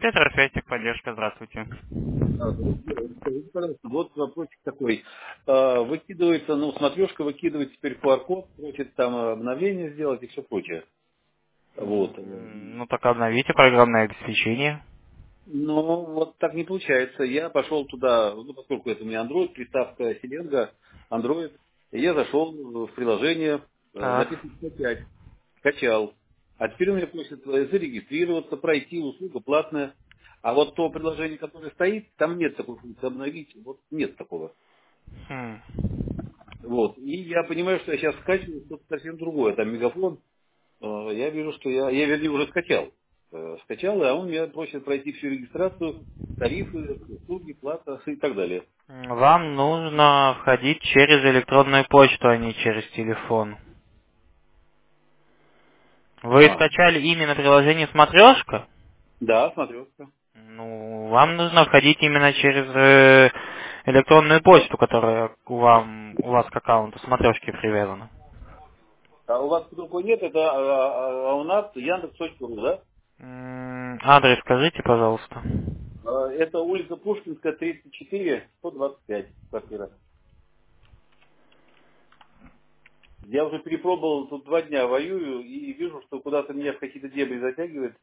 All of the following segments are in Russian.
Петров, Ясик, поддержка, здравствуйте. Скажите, пожалуйста, вот вопросик такой. Выкидывается, смотрешка выкидывает теперь QR-код, просит там обновление сделать и все прочее. Вот. Ну так обновите программное обеспечение. Но вот так не получается. Я пошел туда, поскольку это у меня Android, приставка Силенга, Android, и я зашел в приложение, Так. написано 105, скачал. А теперь он меня просит зарегистрироваться, пройти, услуга платная. А вот то приложение, которое стоит, там нет такой функции обновить. Вот нет такого. Хм. Вот. И я понимаю, что я сейчас скачиваю что-то совсем другое. Там мегафон. Я вижу, что я вернее, уже скачал. Скачал, а он меня просит пройти всю регистрацию, тарифы, услуги, плата и так далее. Вам нужно входить через электронную почту, а не через телефон. Вы А, скачали именно приложение «Смотрешка»? да, смотрю. Ну, вам нужно входить именно через электронную почту, которая у вас к аккаунту «Смотрешки» привязана. А у вас другой нет, это у нас Яндекс.ру, да? Адрес скажите, пожалуйста. Это улица Пушкинская, 34, 125 квартира. Я уже перепробовал, тут 2 дня воюю и вижу, что куда-то меня в какие-то дебри затягивает.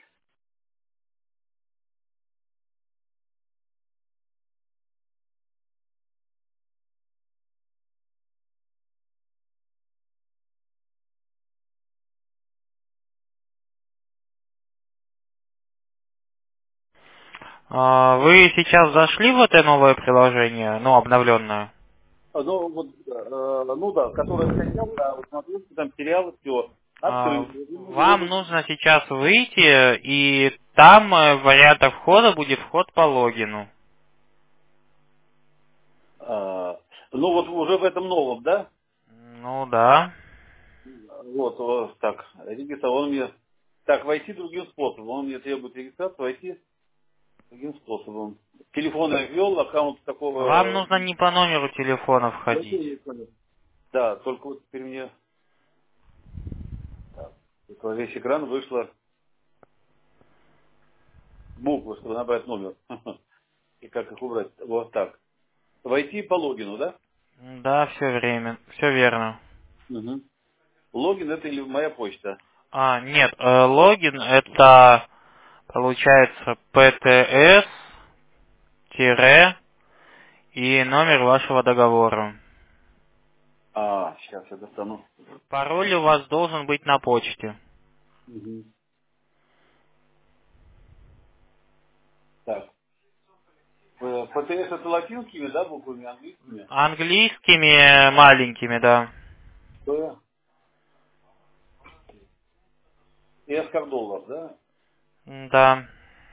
Вы сейчас зашли в это новое приложение, ну, обновленное? Ну да, которое скачал, да, вот смотрю, там сериалы, все. Открыл. Вам нужно сейчас выйти, и там в вариантах входа будет вход по логину. Ну вот уже в этом новом, да? Ну да. Вот, так, регистрация, он мне... Так, войти другим способом. Он мне требует регистрацию, войти другим способом. Телефон я ввел, аккаунт Вам такого... нужно не по номеру телефона Вообще входить. не понял. Да, только вот теперь мне... Так, во весь экран вышла буква, чтобы набрать номер. И как их убрать. Вот так. Войти по логину, да? Да, все верно. Угу. Логин это или моя почта? Нет, логин это получается ПТС тире и номер вашего договора. Сейчас я достану. Пароль у вас должен быть на почте. Угу. Так. ПТС это латинскими, да, буквами, английскими? Английскими маленькими, да. П. И Эскар доллар, да? Да.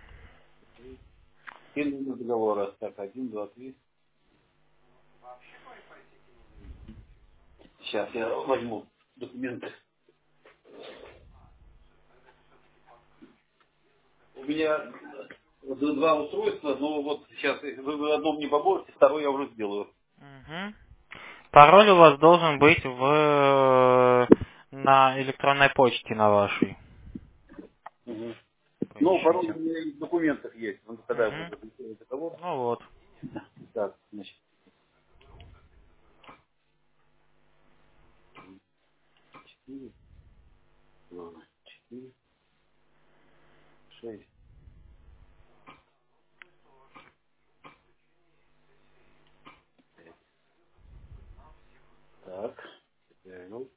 И номер договора. Так, 1, 2, 3. Сейчас я возьму документы. У меня вот 2 устройства, но вот сейчас вы в одном не поможете, второй я уже сделаю. Мгм. Пароль у вас должен быть на электронной почте на вашей. Угу. Ну, пароль Поищите. у меня и в документах есть. Он когда Мгм. будет заключение договор. Ну вот. Так, значит, 4, 4, 6. Так, я ввел.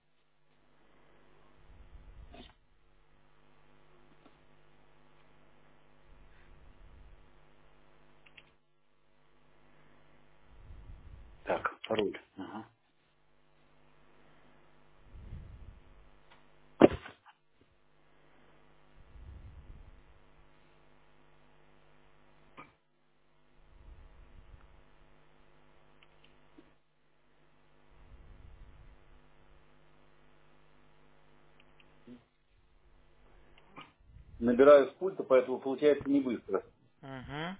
Так, пароль. Ага. Набираю с пульта, поэтому получается не быстро. Мгм.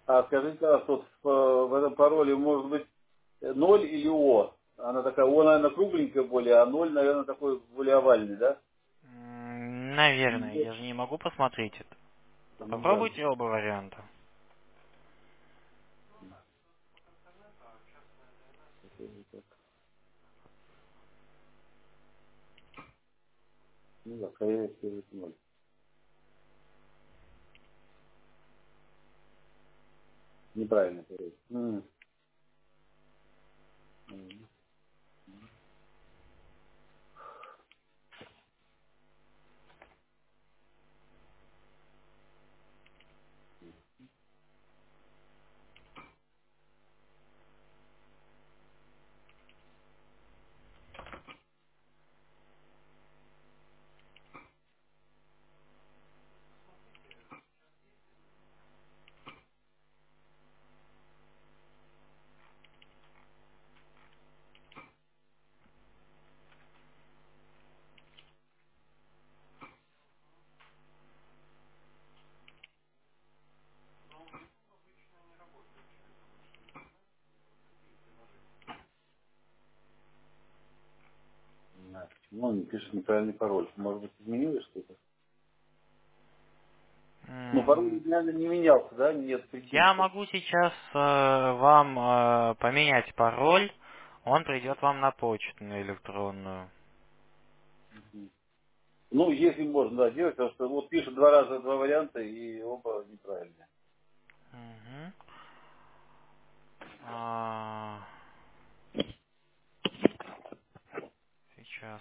А скажите, пожалуйста, вот в этом пароле может быть ноль или О? Она такая, О, наверное, кругленькая более, а ноль, наверное, такой более овальный, да? Наверное, Нет. я же не могу посмотреть это. Ну да. Попробуйте оба варианта. Ну да, скорее всего, ноль. Неправильно, короче. Не знаю, почему он не пишет неправильный пароль. Может быть, изменилось что-то? Ну, пароль, М, наверное, не менялся, да? Нет причин. Я могу сейчас вам поменять пароль. Он придет вам на почту, на электронную. Ну, если можно, да, делать, потому что вот пишет два раза два варианта, и оба неправильные. Мгм. А, Сейчас.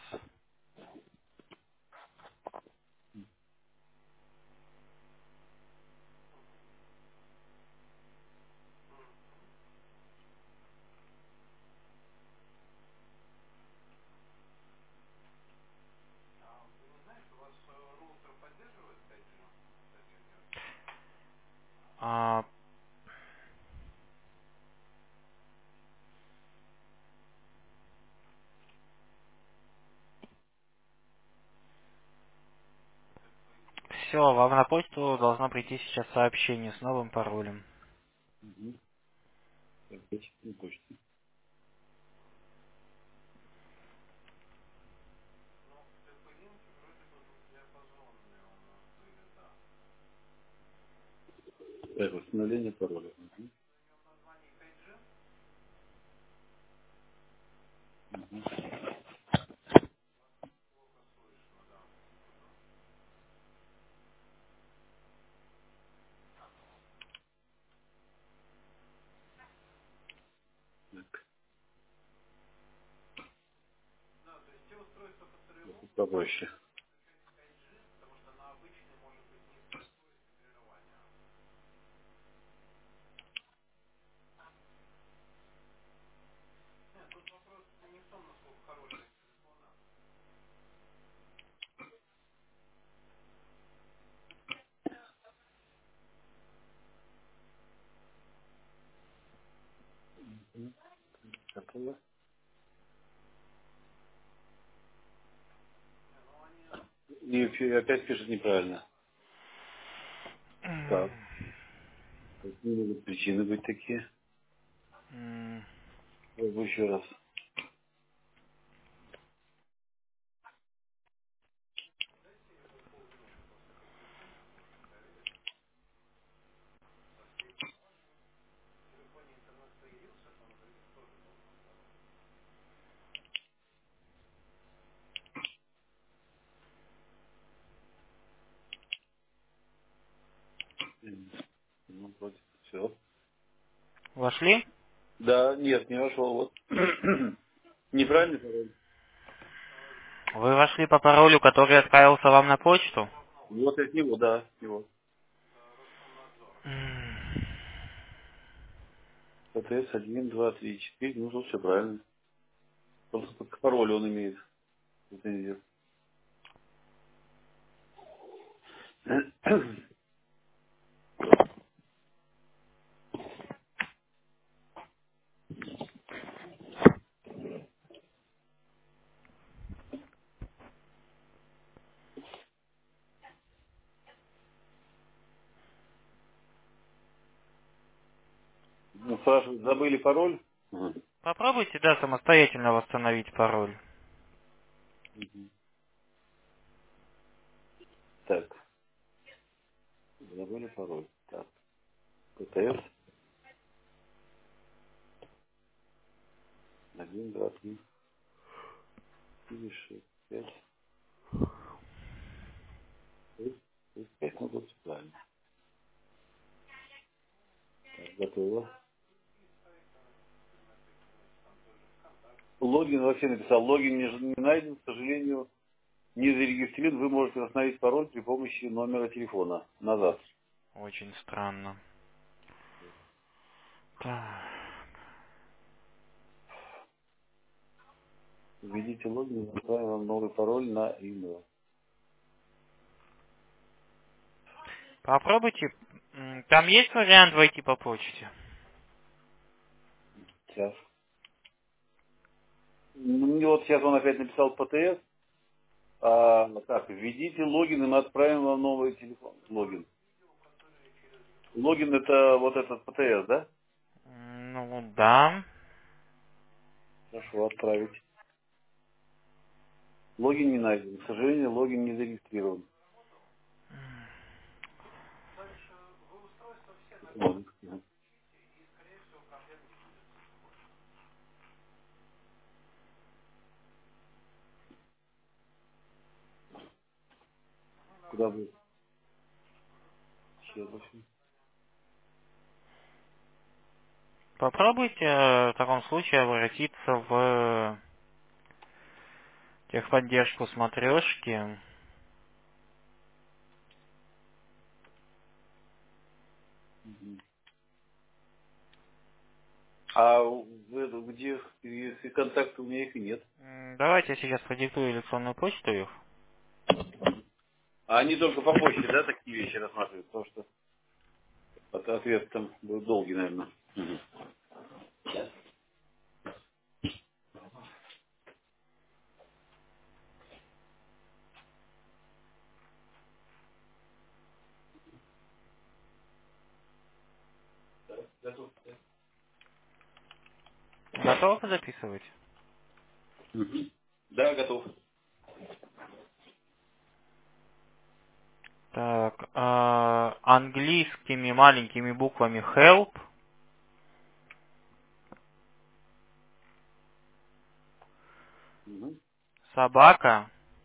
Все, вам на почту должно прийти сейчас сообщение с новым паролем. Угу. Так, точно, не точно. Так, восстановление пароля. Угу. Попроще. Готово. И опять пишет неправильно. Так. Какие могут причины быть такие? М, Попробуй еще раз. Ну, вроде все. Вошли? Да, нет, не вошел. Вот. Неправильный пароль. Вы вошли по паролю, который отправился вам на почту? Вот от него, да, от него. М, ПТС 1, 2, 3, 4. Ну, тут все правильно. Просто только пароль он имеет. Претензию. спрашивает, забыли пароль? Мгм. Попробуйте, да, самостоятельно восстановить пароль. Так, забыли пароль. Так, ПТС 1, 2, 3, 4, 6, 5, 6, 5, ну тут правильно. Так, готово. Логин вообще написал. Логин не найден, к сожалению, не зарегистрирован. Вы можете восстановить пароль при помощи номера телефона. Назад. Очень странно. Так. Введите логин, отправим вам новый пароль на email. Попробуйте. Там есть вариант войти по почте? Сейчас. Мне вот сейчас он опять написал ПТС. Так, введите логин, и мы отправим вам новый телефон. Логин. Логин это вот этот ПТС, да? Ну, да. Хорошо, отправить. Логин не найден. К сожалению, логин не зарегистрирован. Логин. Мгм. Куда будет? Сейчас, в общем. Попробуйте в таком случае обратиться в техподдержку смотрешки. Мгм. А где, если контакты у меня их и нет? Давайте я сейчас продиктую электронную почту их. А они только по почте, да, такие вещи рассматривают? Потому что ответ там будет долгий, наверное. Мгм. Готов. Готовы записывать? Мгм. Да, готов. Так, английскими маленькими буквами help, Мгм. собака,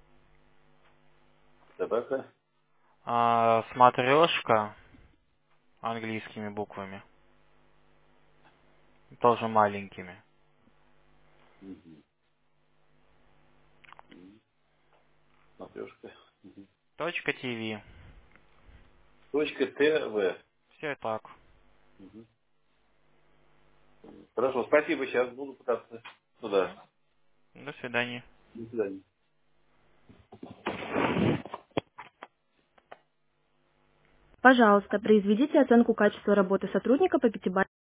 Собака. смотрешка английскими буквами, тоже маленькими. Мгм. Мгм. Смотрешка. Мгм. Точка .tv. Точка ТВ. Все так. Мгм. Хорошо, спасибо, сейчас буду пытаться Все. туда. До свидания. До свидания. Пожалуйста, произведите оценку качества работы сотрудника по пятибалльной